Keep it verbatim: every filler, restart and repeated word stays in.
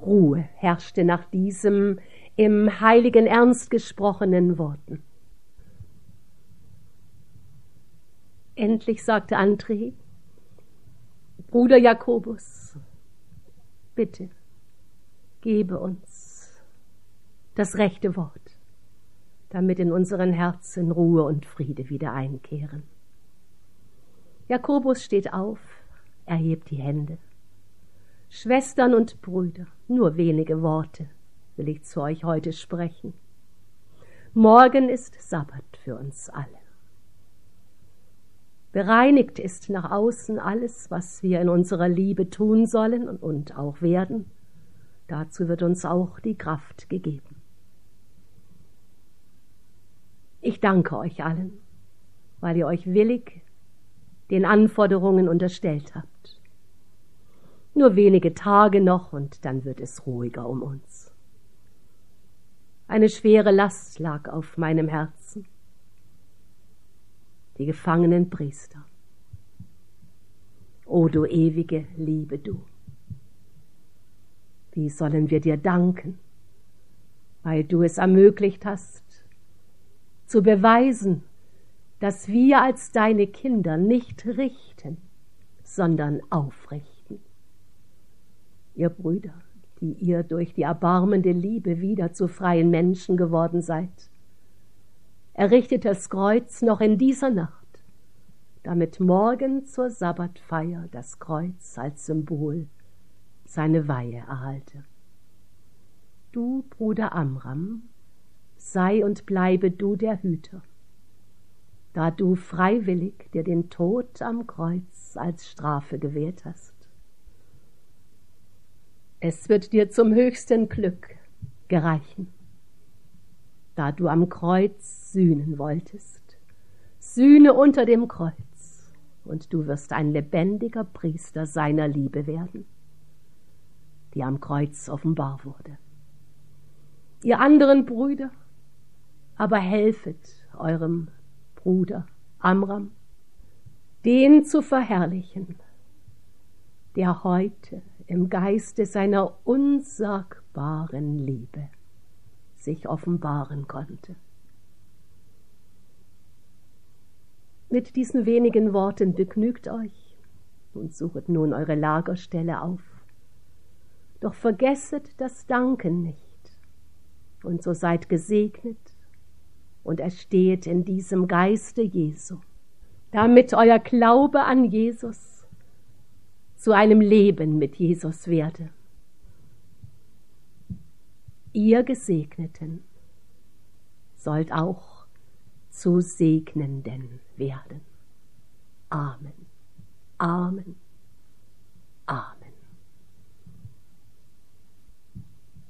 Ruhe herrschte nach diesem im heiligen Ernst gesprochenen Worten. Endlich sagte André: Bruder Jakobus, bitte, gebe uns das rechte Wort, damit in unseren Herzen Ruhe und Friede wieder einkehren. Jakobus steht auf, erhebt die Hände. Schwestern und Brüder, nur wenige Worte will ich zu euch heute sprechen. Morgen ist Sabbat für uns alle. Bereinigt ist nach außen alles, was wir in unserer Liebe tun sollen und auch werden. Dazu wird uns auch die Kraft gegeben. Ich danke euch allen, weil ihr euch willig den Anforderungen unterstellt habt. Nur wenige Tage noch, und dann wird es ruhiger um uns. Eine schwere Last lag auf meinem Herzen. Die gefangenen Priester. O du ewige Liebe, du! Wie sollen wir dir danken, weil du es ermöglicht hast, zu beweisen, dass wir als deine Kinder nicht richten, sondern aufrichten. Ihr Brüder, die ihr durch die erbarmende Liebe wieder zu freien Menschen geworden seid, errichtet das Kreuz noch in dieser Nacht, damit morgen zur Sabbatfeier das Kreuz als Symbol seine Weihe erhalte. Du, Bruder Amram, sei und bleibe du der Hüter, da du freiwillig dir den Tod am Kreuz als Strafe gewählt hast. Es wird dir zum höchsten Glück gereichen, da du am Kreuz sühnen wolltest. Sühne unter dem Kreuz, und du wirst ein lebendiger Priester seiner Liebe werden, die am Kreuz offenbar wurde. Ihr anderen Brüder, aber helfet eurem Bruder Amram, den zu verherrlichen, der heute im Geiste seiner unsagbaren Liebe sich offenbaren konnte. Mit diesen wenigen Worten begnügt euch und suchet nun eure Lagerstelle auf. Doch vergesset das Danken nicht, und so seid gesegnet und erstehet in diesem Geiste Jesu, damit euer Glaube an Jesus zu einem Leben mit Jesus werde. Ihr Gesegneten sollt auch zu Segnenden werden. Amen. Amen.